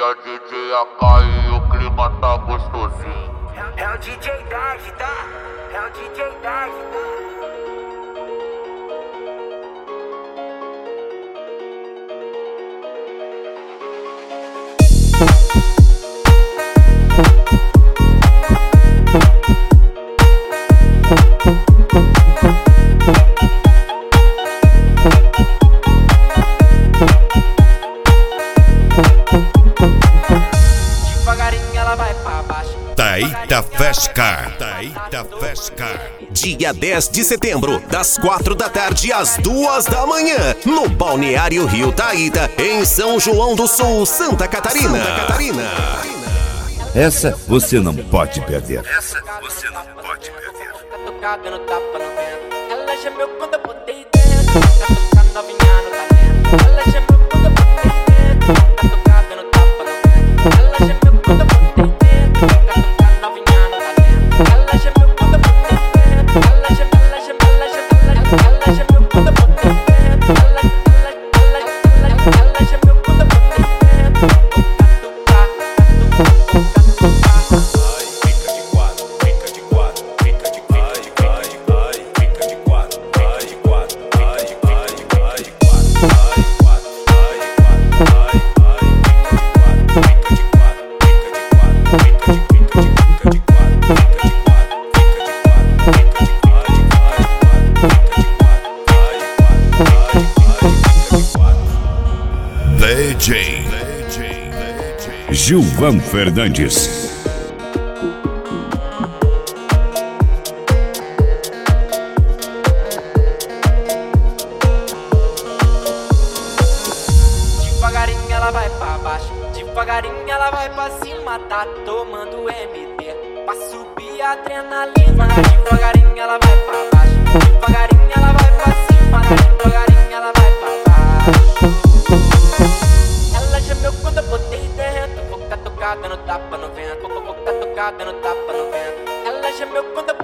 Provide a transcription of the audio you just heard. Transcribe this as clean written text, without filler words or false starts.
a DJ AK e o clima tá gostosinho. É o DJ Dad, tá? É o DJ Dad, tá? Taíta Festcar. Dia 10 de setembro, das 4 da tarde às 2 da manhã, no Balneário Rio Taíta, em São João do Sul, Santa Catarina. Essa você não pode perder. Ela gemeu quando eu botei dentro, tá tocando novinha no talento. Ela gemeu quando eu botei dentro, tá tocando no tapa no vento. Ela gemeu quando eu botei dentro, tá tocando novinha no talento. Ela gemeu quando eu botei dentro, ela gemeu quando eu botei dentro, ela gemeu quando eu botei dentro, DJ Gilvan Fernandes. devagarinho ela vai pra baixo, devagarinho ela vai pra cima, tá tomando MD pra subir a adrenalina. Devagarinho ela vai pra baixo, devagarinho ela vai pra cima, devagarinho ela vai pra baixo. Ela gemeu quando eu botei dentro, boca tocada no tapa no vento, boca tocada no tapa no vento. Ela gemeu quando eu